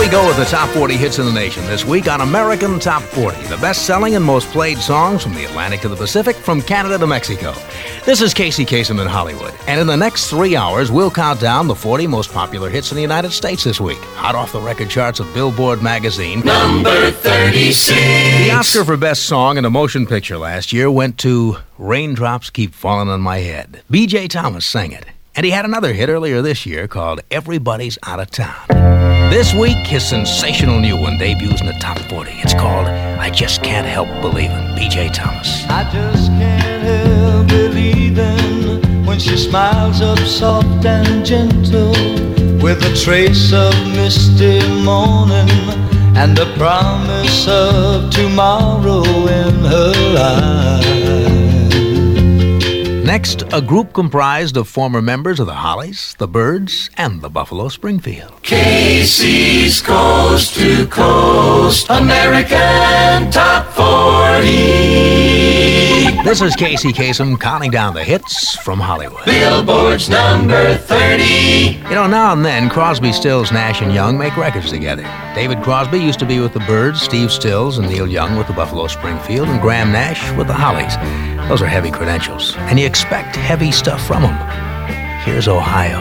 we go with the top 40 hits in the nation this week on American Top 40, the best-selling and most played songs from the Atlantic to the Pacific, from Canada to Mexico. This is Casey Kasem in Hollywood, and in the next 3 hours, we'll count down the 40 most popular hits in the United States this week, hot off the record charts of Billboard magazine. Number 36. The Oscar for Best Song in a Motion Picture last year went to Raindrops Keep Falling on My Head. B.J. Thomas sang it, and he had another hit earlier this year called Everybody's Out of Town. This week, his sensational new one debuts in the top 40. It's called I Just Can't Help Believing, B.J. Thomas. I just can't help believing when she smiles up soft and gentle, with a trace of misty morning and a promise of tomorrow in her eyes. Next, a group comprised of former members of the Hollies, the Byrds, and the Buffalo Springfield. Casey's Coast to Coast American Top 40. This is Casey Kasem counting down the hits from Hollywood. Billboard's number 30. You know, now and then, Crosby, Stills, Nash and Young make records together. David Crosby used to be with the Byrds, Steve Stills and Neil Young with the Buffalo Springfield, and Graham Nash with the Hollies. Those are heavy credentials, and you expect heavy stuff from them. Here's Ohio.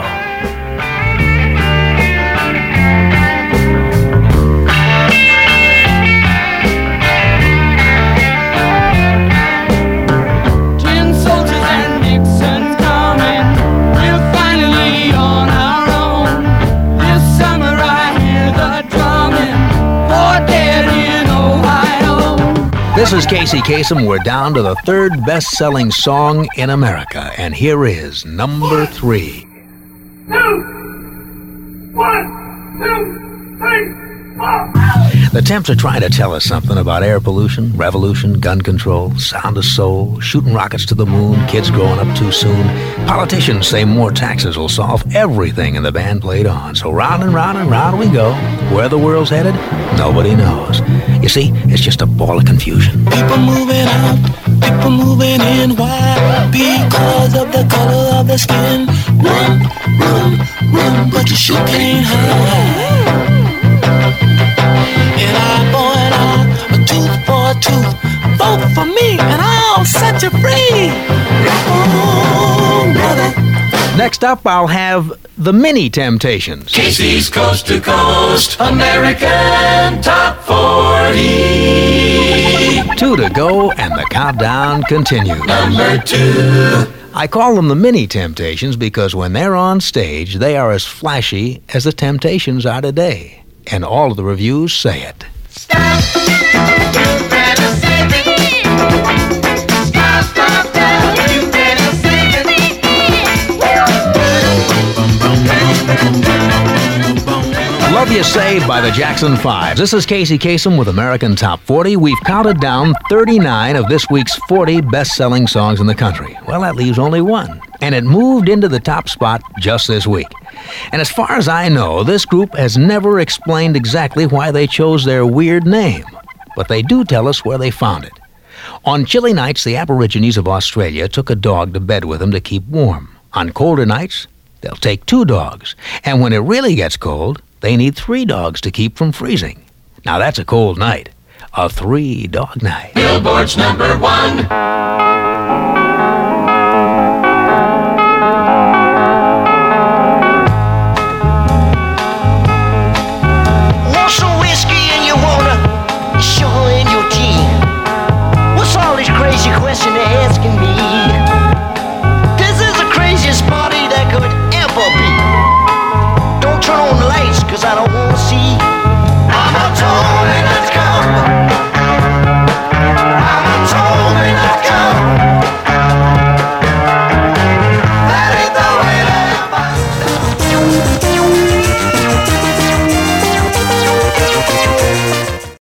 This is Casey Kasem. We're down to the third best-selling song in America, and here is number 3. 2, 1, 2, 3, 4. The Temps are trying to tell us something about air pollution, revolution, gun control, sound of soul, shooting rockets to the moon, kids growing up too soon. Politicians say more taxes will solve everything, and the band played on. So round and round and round we go. Where the world's headed, nobody knows. You see, it's just a ball of confusion. People moving out, people moving in. Why? Because of the color of the skin. Run, run, run, but you sure can't hide. An eye for an eye, a tooth for a tooth. Vote for me and I'll set you free. Oh, brother. Next up, I'll have the Mini Temptations. Casey's Coast to Coast American Top 40. 2 to go, and the countdown continues. Number 2. I call them the Mini Temptations because when they're on stage, they are as flashy as the Temptations are today. And all of the reviews say it. Stop, you better save me. Stop, stop, stop, you better save me. Love You Saved by the Jackson 5. This is Casey Kasem with American Top 40. We've counted down 39 of this week's 40 best-selling songs in the country. Well, that leaves only one. And it moved into the top spot just this week. And as far as I know, this group has never explained exactly why they chose their weird name. But they do tell us where they found it. On chilly nights, the Aborigines of Australia took a dog to bed with them to keep warm. On colder nights, they'll take 2 dogs. And when it really gets cold, they need 3 dogs to keep from freezing. Now that's a cold night. A 3-dog night. Billboard's number 1.